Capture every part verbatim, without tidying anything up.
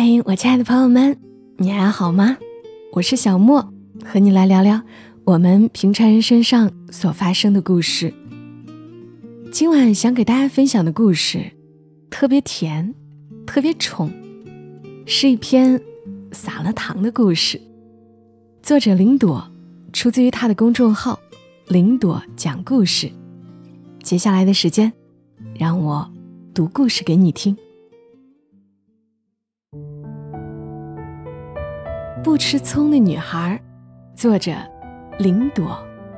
嘿，我亲爱的朋友们，你还好吗？我是小莫，和你来聊聊我们平常人身上所发生的故事。今晚想给大家分享的故事特别甜，特别宠，是一篇撒了糖的故事。作者林朵，出自于他的公众号林朵讲故事。接下来的时间，让我读故事给你听。不吃葱的女孩，作者林朵。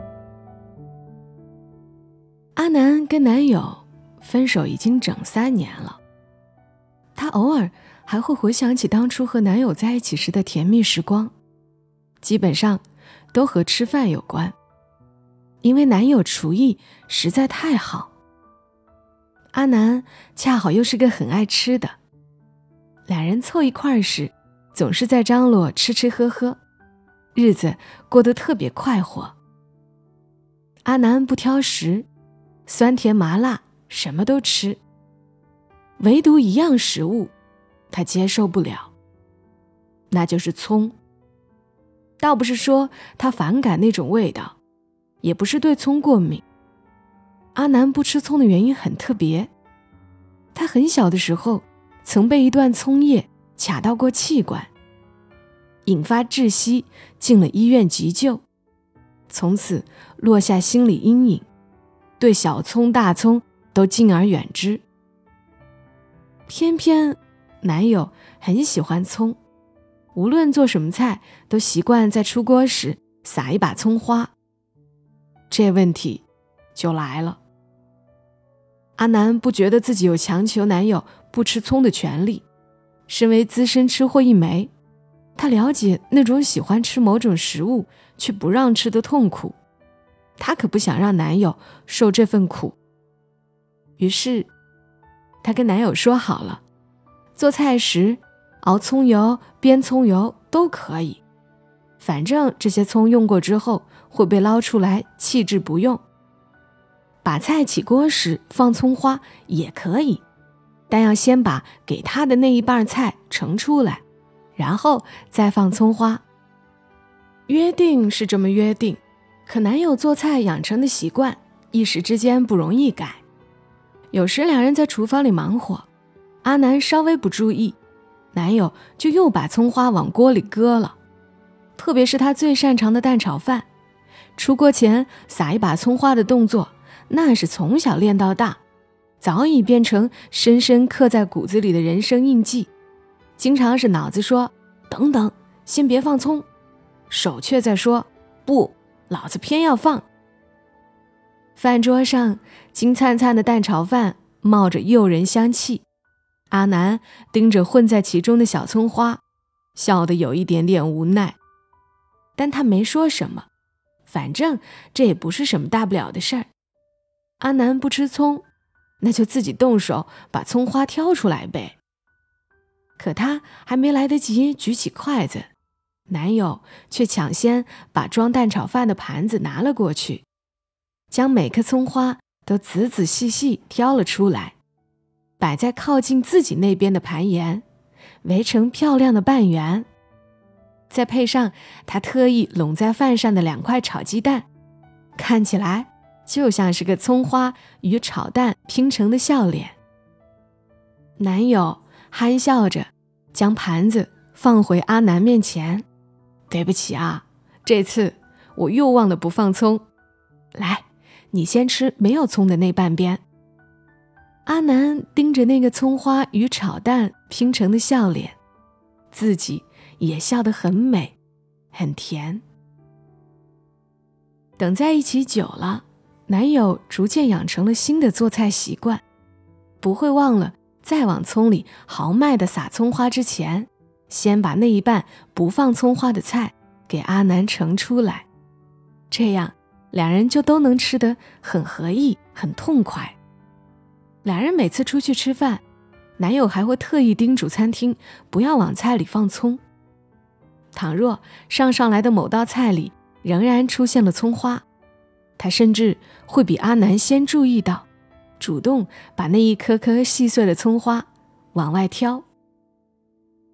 阿南跟男友分手已经整三年了，她偶尔还会回想起当初和男友在一起时的甜蜜时光，基本上都和吃饭有关，因为男友厨艺实在太好。阿南恰好又是个很爱吃的，两人凑一块儿时总是在张罗吃吃喝喝，日子过得特别快活。阿南不挑食，酸甜麻辣什么都吃，唯独一样食物他接受不了，那就是葱。倒不是说他反感那种味道，也不是对葱过敏。阿南不吃葱的原因很特别，他很小的时候曾被一段葱叶卡到过气管，引发窒息，进了医院急救，从此落下心理阴影，对小葱大葱都敬而远之。偏偏男友很喜欢葱，无论做什么菜都习惯在出锅时撒一把葱花。这问题就来了，阿南不觉得自己有强求男友不吃葱的权利，身为资深吃货一枚，他了解那种喜欢吃某种食物却不让吃的痛苦，他可不想让男友受这份苦。于是他跟男友说好了，做菜时熬葱油煸葱油都可以，反正这些葱用过之后会被捞出来弃置不用。把菜起锅时放葱花也可以，但要先把给他的那一半菜盛出来，然后再放葱花。约定是这么约定，可男友做菜养成的习惯一时之间不容易改。有时两人在厨房里忙活，阿南稍微不注意，男友就又把葱花往锅里搁了。特别是他最擅长的蛋炒饭，出锅前撒一把葱花的动作，那是从小练到大，早已变成深深刻在骨子里的人生印记。经常是脑子说等等，先别放葱，手却在说不，老子偏要放。饭桌上金灿灿的蛋炒饭冒着诱人香气，阿南盯着混在其中的小葱花，笑得有一点点无奈，但他没说什么，反正这也不是什么大不了的事儿。阿南不吃葱，那就自己动手把葱花挑出来呗。可他还没来得及举起筷子，男友却抢先把装蛋炒饭的盘子拿了过去，将每颗葱花都仔仔细细挑了出来，摆在靠近自己那边的盘沿，围成漂亮的半圆。再配上他特意拢在饭上的两块炒鸡蛋，看起来就像是个葱花与炒蛋拼成的笑脸。男友憨笑着将盘子放回阿南面前，对不起啊，这次我又忘了不放葱，来，你先吃没有葱的那半边。阿南盯着那个葱花与炒蛋拼成的笑脸，自己也笑得很美很甜。等在一起久了，男友逐渐养成了新的做菜习惯，不会忘了在往葱里豪迈地撒葱花之前，先把那一半不放葱花的菜给阿南盛出来，这样两人就都能吃得很合意很痛快。两人每次出去吃饭，男友还会特意叮嘱餐厅不要往菜里放葱。倘若上上来的某道菜里仍然出现了葱花，他甚至会比阿南先注意到，主动把那一颗颗细碎的葱花往外挑。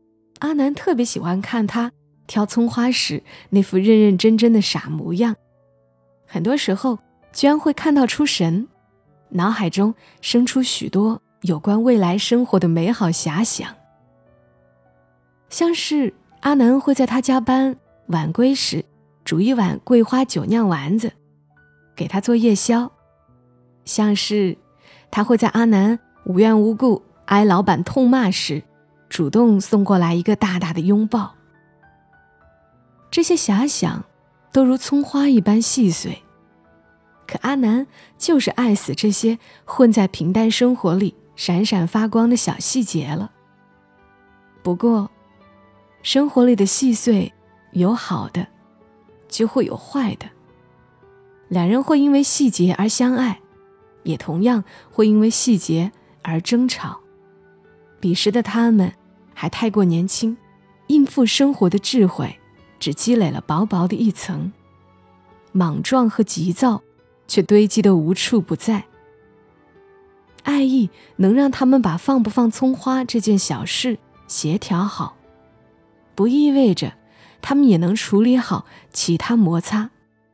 阿南特别喜欢看他挑葱花时那副认认真真的傻模样，很多时候居然会看到出神，脑海中生出许多有关未来生活的美好遐想。像是阿南会在他加班晚归时煮一碗桂花酒酿丸子给他做夜宵，像是他会在阿南无缘无故挨老板痛骂时主动送过来一个大大的拥抱。这些遐想都如葱花一般细碎，可阿南就是爱死这些混在平淡生活里闪闪发光的小细节了。不过生活里的细碎有好的就会有坏的，两人会因为细节而相爱，也同样会因为细节而争吵。彼时的他们还太过年轻，应付生活的智慧只积累了薄薄的一层，莽撞和急躁却堆积得无处不在。爱意能让他们把放不放葱花这件小事协调好，不意味着他们也能处理好其他摩擦。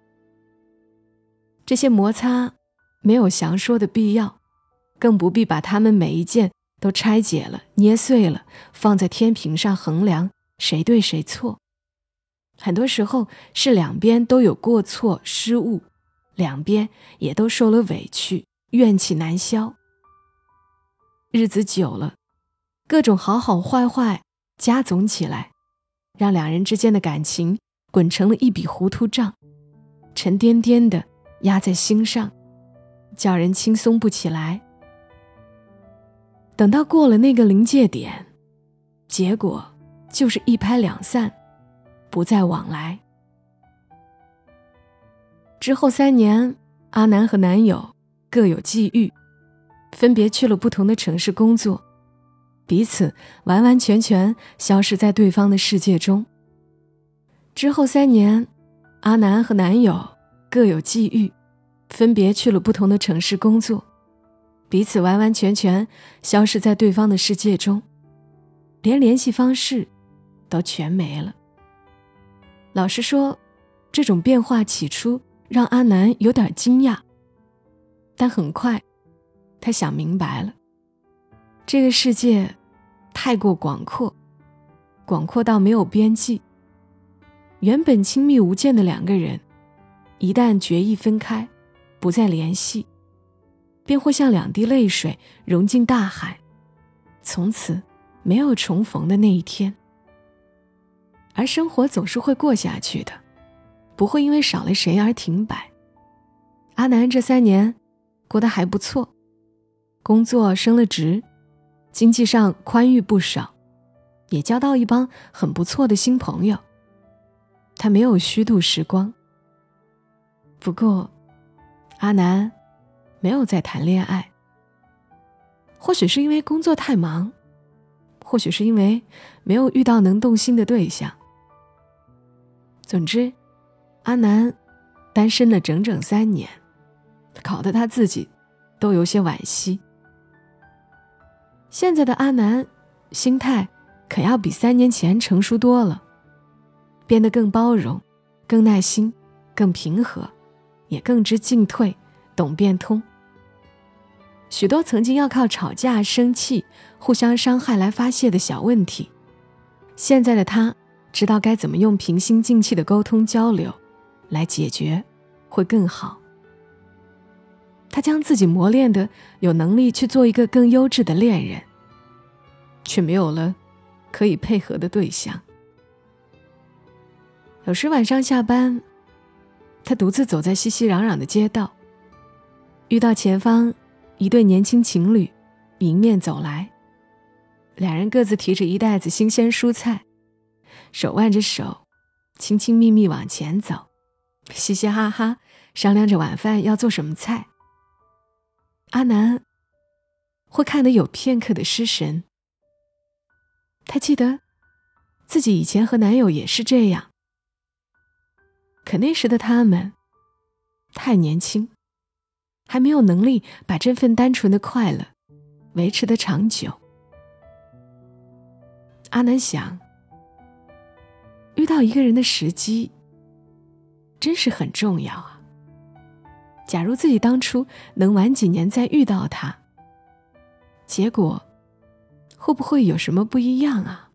这些摩擦没有详说的必要，更不必把它们每一件都拆解了捏碎了放在天平上衡量谁对谁错。很多时候是两边都有过错失误，两边也都受了委屈，怨气难消。日子久了，各种好好坏坏加总起来，让两人之间的感情滚成了一笔糊涂账，沉甸甸的压在心上，叫人轻松不起来。等到过了那个临界点，结果就是一拍两散，不再往来。之后三年，阿南和男友各有际遇，分别去了不同的城市工作，彼此完完全全消失在对方的世界中。之后三年，阿南和男友各有际遇，分别去了不同的城市工作，彼此完完全全消失在对方的世界中，连联系方式都全没了。老实说，这种变化起初让阿南有点惊讶，但很快他想明白了，这个世界太过广阔，广阔到没有边际。原本亲密无间的两个人，一旦决意分开，不再联系，便会像两滴泪水融进大海，从此没有重逢的那一天。而生活总是会过下去的，不会因为少了谁而停摆。阿南这三年过得还不错，工作升了职，经济上宽裕不少，也交到一帮很不错的新朋友。他没有虚度时光。不过阿南没有再谈恋爱，或许是因为工作太忙，或许是因为没有遇到能动心的对象。总之，阿南单身了整整三年，搞得他自己都有些惋惜。现在的阿南心态可要比三年前成熟多了，变得更包容，更耐心，更平和，也更知进退，懂变通。许多曾经要靠吵架、生气、互相伤害来发泄的小问题，现在的他知道该怎么用平心静气的沟通交流来解决，会更好。他将自己磨练得有能力去做一个更优质的恋人，却没有了可以配合的对象。有时晚上下班，他独自走在熙熙攘攘的街道，遇到前方一对年轻情侣迎面走来，两人各自提着一袋子新鲜蔬菜，手挽着手，亲亲密密往前走，嘻嘻哈哈商量着晚饭要做什么菜。阿南会看得有片刻的失神，他记得自己以前和男友也是这样，可那时的他们太年轻，还没有能力把这份单纯的快乐维持得长久。阿南想， 遇到一个人的时机真是很重要啊。假如自己当初能晚几年再遇到他，结果会不会有什么不一样啊？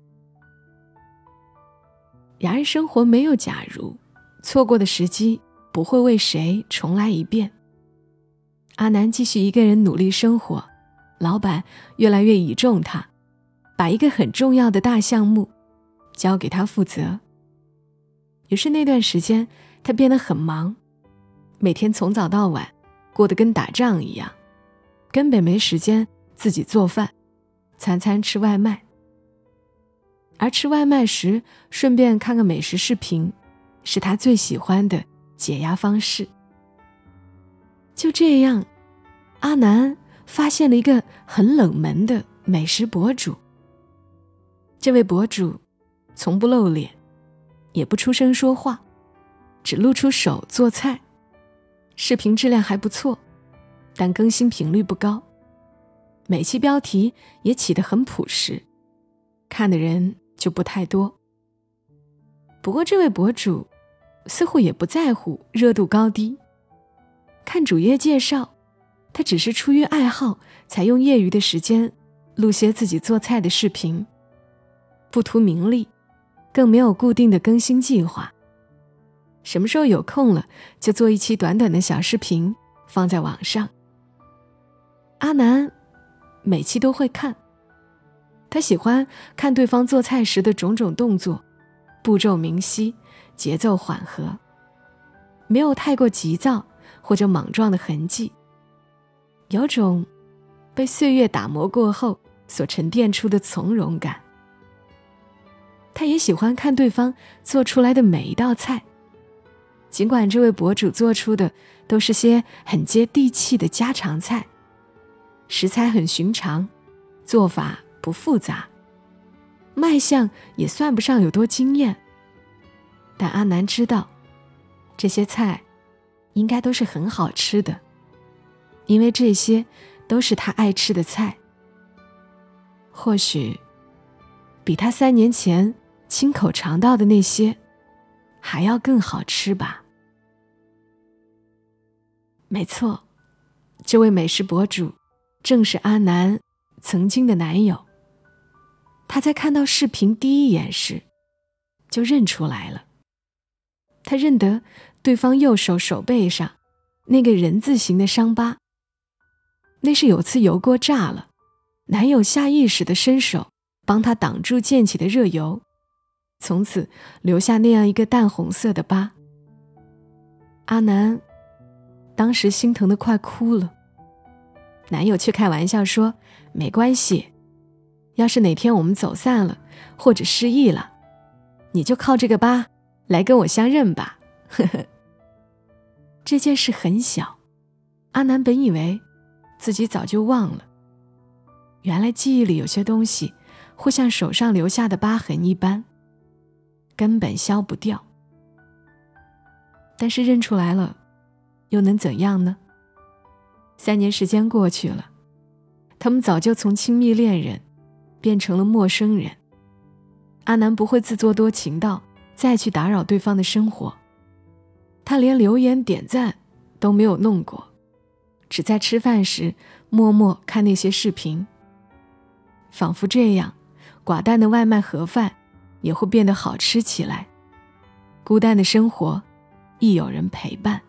然而生活没有假如，错过的时机不会为谁重来一遍。阿南继续一个人努力生活，老板越来越倚重他，把一个很重要的大项目交给他负责。于是那段时间他变得很忙，每天从早到晚过得跟打仗一样，根本没时间自己做饭，餐餐吃外卖。而吃外卖时顺便看个美食视频，是他最喜欢的解压方式。就这样，阿南发现了一个很冷门的美食博主。这位博主从不露脸，也不出声说话，只露出手做菜，视频质量还不错，但更新频率不高，每期标题也起得很朴实，看的人就不太多。不过这位博主似乎也不在乎热度高低，看主页介绍，他只是出于爱好才用业余的时间录些自己做菜的视频，不图名利，更没有固定的更新计划，什么时候有空了就做一期短短的小视频放在网上。阿南每期都会看，他喜欢看对方做菜时的种种动作，步骤明晰，节奏缓和，没有太过急躁或者莽撞的痕迹，有种被岁月打磨过后所沉淀出的从容感。他也喜欢看对方做出来的每一道菜，尽管这位博主做出的都是些很接地气的家常菜，食材很寻常，做法不复杂，卖相也算不上有多惊艳，但阿南知道这些菜应该都是很好吃的，因为这些都是他爱吃的菜，或许比他三年前亲口尝到的那些还要更好吃吧。没错，这位美食博主正是阿南曾经的男友。他在看到视频第一眼时就认出来了，他认得对方右手手背上那个人字形的伤疤，那是有次油锅炸了，男友下意识地伸手帮他挡住溅起的热油，从此留下那样一个淡红色的疤。阿南当时心疼得快哭了，男友却开玩笑说，没关系，要是哪天我们走散了或者失忆了，你就靠这个疤来跟我相认吧。呵呵。这件事很小，阿南本以为自己早就忘了，原来记忆里有些东西会像手上留下的疤痕一般，根本消不掉。但是认出来了又能怎样呢？三年时间过去了，他们早就从亲密恋人变成了陌生人。阿南不会自作多情到再去打扰对方的生活，他连留言点赞都没有弄过，只在吃饭时默默看那些视频，仿佛这样寡淡的外卖盒饭也会变得好吃起来，孤单的生活亦有人陪伴。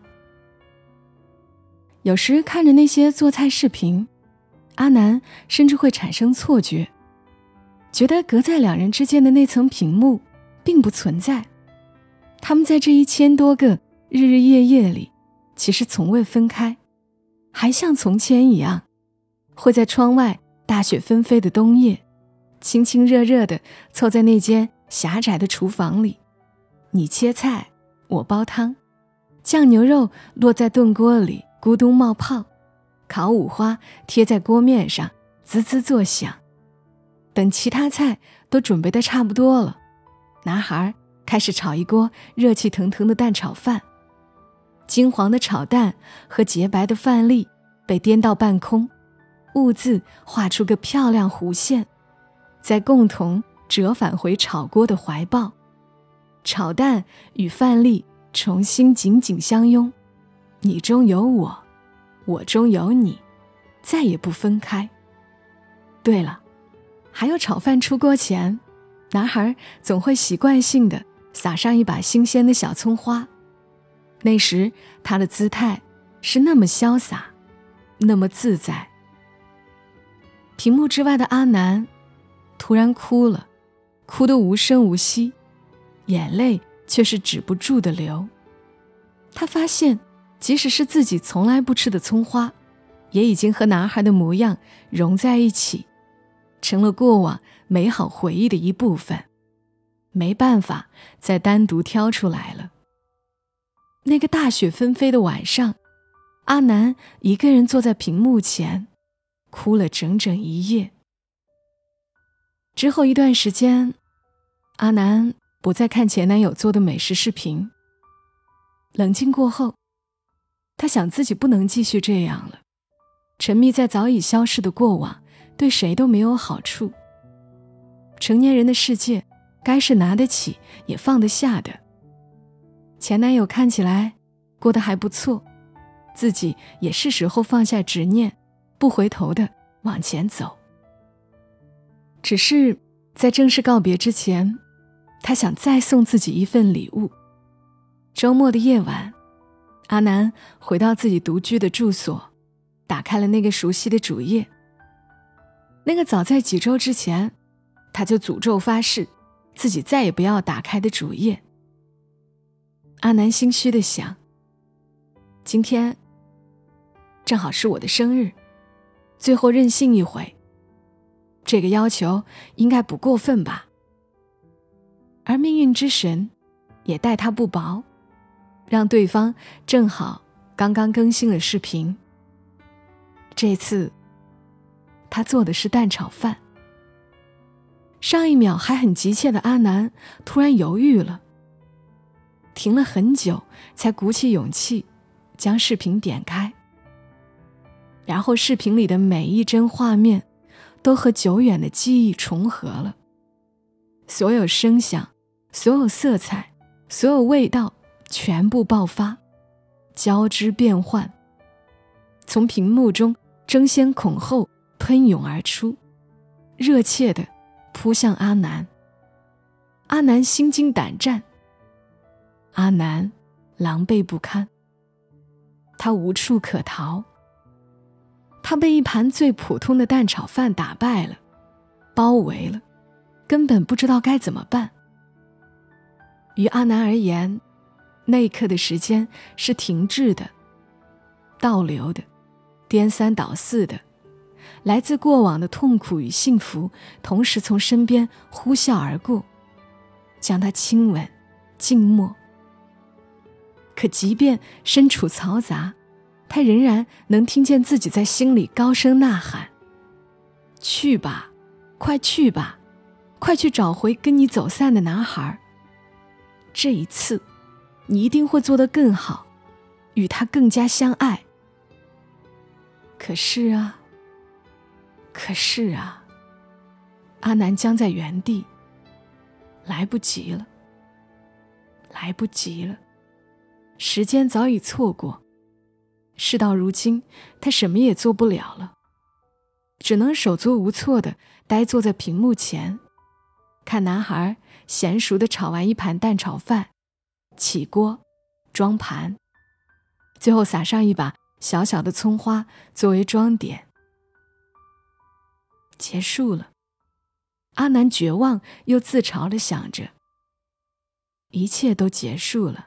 有时看着那些做菜视频，阿南甚至会产生错觉，觉得隔在两人之间的那层屏幕并不存在，他们在这一千多个日日夜夜里其实从未分开，还像从前一样，会在窗外大雪纷飞的冬夜，亲亲热热地凑在那间狭窄的厨房里，你切菜我煲汤，酱牛肉落在炖锅里咕咚冒泡，烤五花贴在锅面上滋滋作响。等其他菜都准备得差不多了，男孩开始炒一锅热气腾腾的蛋炒饭，金黄的炒蛋和洁白的饭粒被颠到半空，兀自画出个漂亮弧线，再共同折返回炒锅的怀抱， 炒蛋与饭粒重新紧紧相拥，你中有我，我中有你，再也不分开。对了，还有炒饭出锅前，男孩总会习惯性地撒上一把新鲜的小葱花，那时他的姿态是那么潇洒，那么自在。屏幕之外的阿南突然哭了，哭得无声无息，眼泪却是止不住的流。他发现即使是自己从来不吃的葱花，也已经和男孩的模样融在一起，成了过往美好回忆的一部分，没办法再单独挑出来了。那个大雪纷飞的晚上，阿南一个人坐在屏幕前，哭了整整一夜。之后一段时间，阿南不再看前男友做的美食视频。冷静过后，他想自己不能继续这样了，沉迷在早已消逝的过往，对谁都没有好处。成年人的世界，该是拿得起也放得下的。前男友看起来过得还不错，自己也是时候放下执念，不回头的往前走。只是在正式告别之前，他想再送自己一份礼物。周末的夜晚，阿南回到自己独居的住所，打开了那个熟悉的主页。那个早在几周之前，他就诅咒发誓，自己再也不要打开的主页。阿南心虚地想，今天正好是我的生日，最后任性一回，这个要求应该不过分吧。而命运之神也待他不薄，让对方正好刚刚更新了视频。这次他做的是蛋炒饭。上一秒还很急切的阿南突然犹豫了，停了很久才鼓起勇气将视频点开。然后视频里的每一帧画面都和久远的记忆重合了，所有声响，所有色彩，所有味道全部爆发，交织变换，从屏幕中争先恐后喷涌而出，热切地扑向阿南。阿南心惊胆战，阿南狼狈不堪，他无处可逃。他被一盘最普通的蛋炒饭打败了，包围了，根本不知道该怎么办。于阿南而言，那一刻的时间是停滞的，倒流的，颠三倒四的，来自过往的痛苦与幸福同时从身边呼啸而过，将他亲吻静默。可即便身处嘈杂，他仍然能听见自己在心里高声呐喊，去吧，快去吧，快去找回跟你走散的男孩，这一次你一定会做得更好，与他更加相爱。可是啊，可是啊，阿南僵在原地，来不及了，来不及了，时间早已错过。事到如今，他什么也做不了了，只能手足无措地呆坐在屏幕前，看男孩娴熟地炒完一盘蛋炒饭，起锅装盘，最后撒上一把小小的葱花作为装点。结束了，阿南绝望又自嘲地想着，一切都结束了。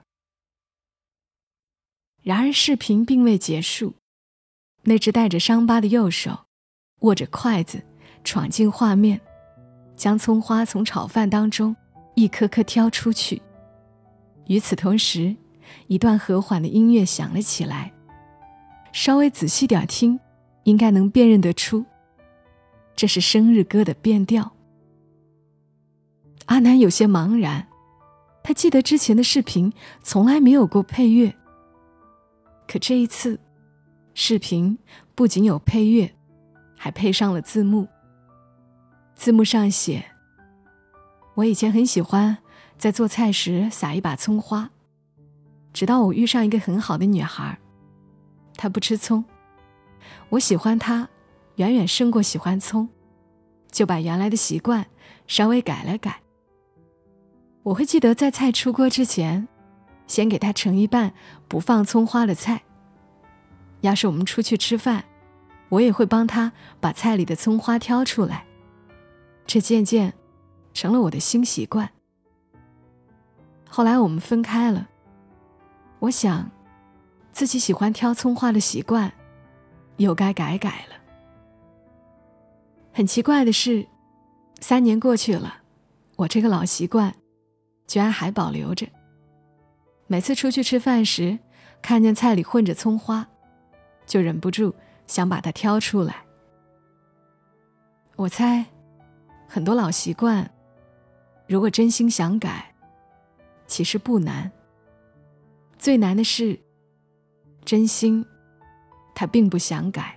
然而视频并未结束，那只带着伤疤的右手握着筷子闯进画面，将葱花从炒饭当中一颗颗挑出去。与此同时，一段和缓的音乐响了起来，稍微仔细点听，应该能辨认得出，这是生日歌的变调。阿南有些茫然，他记得之前的视频从来没有过配乐，可这一次视频不仅有配乐，还配上了字幕。字幕上写，我以前很喜欢在做菜时撒一把葱花，直到我遇上一个很好的女孩，她不吃葱，我喜欢她远远胜过喜欢葱，就把原来的习惯稍微改了改。我会记得在菜出锅之前，先给她盛一半不放葱花的菜。要是我们出去吃饭，我也会帮她把菜里的葱花挑出来。这渐渐成了我的新习惯。后来我们分开了，我想自己喜欢挑葱花的习惯又该改改了。很奇怪的是，三年过去了，我这个老习惯居然还保留着。每次出去吃饭时，看见菜里混着葱花，就忍不住想把它挑出来。我猜很多老习惯如果真心想改，其实不难，最难的是真心他并不想改。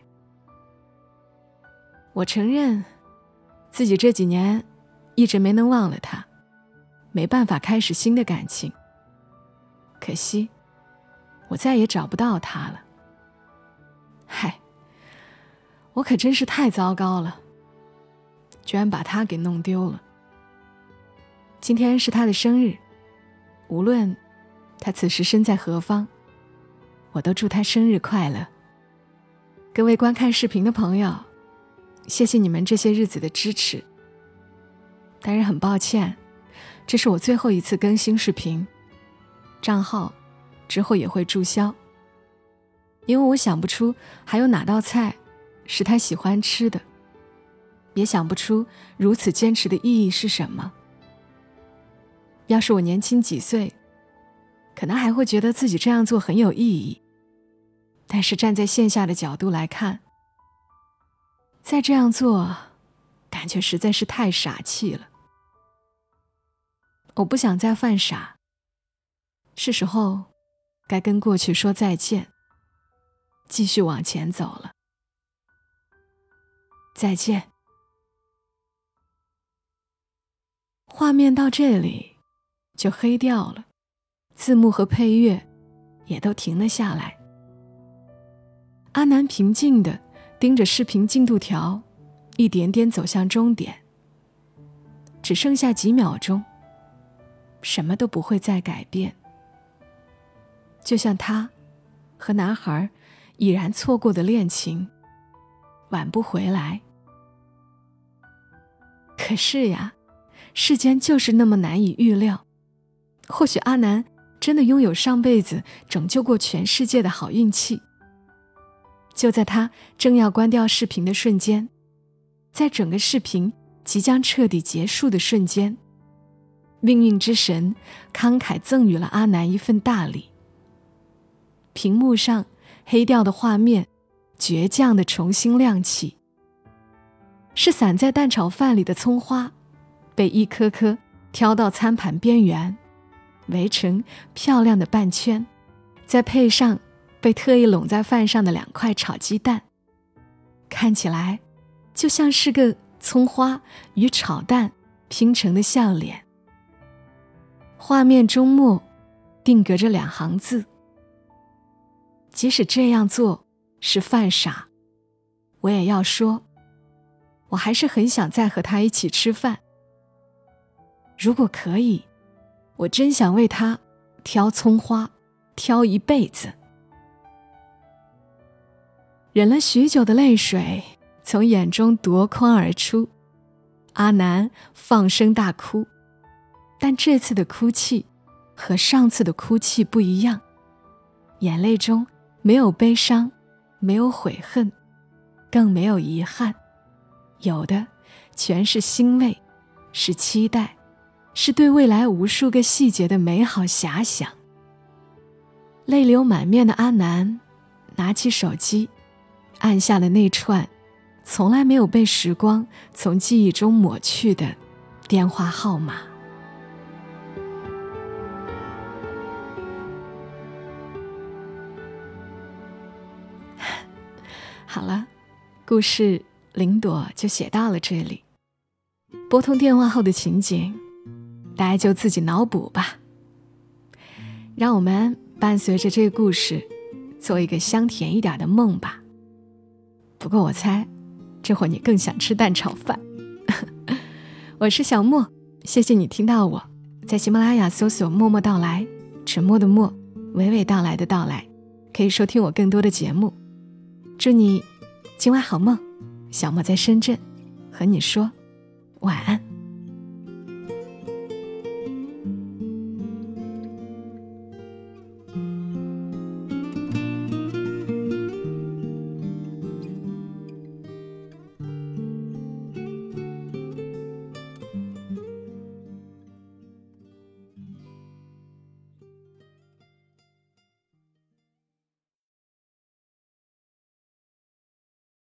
我承认自己这几年一直没能忘了他，没办法开始新的感情，可惜我再也找不到他了。嗨，我可真是太糟糕了，居然把他给弄丢了。今天是他的生日，无论他此时身在何方，我都祝他生日快乐。各位观看视频的朋友，谢谢你们这些日子的支持。但是很抱歉，这是我最后一次更新视频，账号之后也会注销，因为我想不出还有哪道菜是他喜欢吃的，也想不出如此坚持的意义是什么。要是我年轻几岁，可能还会觉得自己这样做很有意义，但是站在线下的角度来看，再这样做感觉实在是太傻气了。我不想再犯傻，是时候该跟过去说再见，继续往前走了。再见。画面到这里就黑掉了，字幕和配乐也都停了下来。阿南平静地盯着视频进度条，一点点走向终点。只剩下几秒钟，什么都不会再改变。就像他和男孩已然错过的恋情，挽不回来。可是呀，世间就是那么难以预料。或许阿南真的拥有上辈子拯救过全世界的好运气。就在他正要关掉视频的瞬间，在整个视频即将彻底结束的瞬间，命运之神慷慨赠予了阿南一份大礼。屏幕上黑掉的画面倔强地重新亮起，是散在蛋炒饭里的葱花被一颗颗挑到餐盘边缘，围成漂亮的半圈，再配上被特意拢在饭上的两块炒鸡蛋，看起来就像是个葱花与炒蛋拼成的笑脸。画面中末定格着两行字：即使这样做是犯傻，我也要说，我还是很想再和他一起吃饭。如果可以，我真想为他挑葱花，挑一辈子。忍了许久的泪水从眼中夺眶而出，阿南放声大哭。但这次的哭泣和上次的哭泣不一样，眼泪中没有悲伤，没有悔恨，更没有遗憾，有的全是欣慰，是期待，是对未来无数个细节的美好遐想。泪流满面的阿南拿起手机，按下了那串从来没有被时光从记忆中抹去的电话号码。好了，故事零朵就写到了这里。拨通电话后的情景大家就自己脑补吧。让我们伴随着这个故事做一个香甜一点的梦吧。不过我猜这会儿你更想吃蛋炒饭。我是小莫，谢谢你听到我，在喜马拉雅搜索默默到来，沉默的默，娓娓道来的到来，可以收听我更多的节目。祝你今晚好梦，小莫在深圳和你说晚安。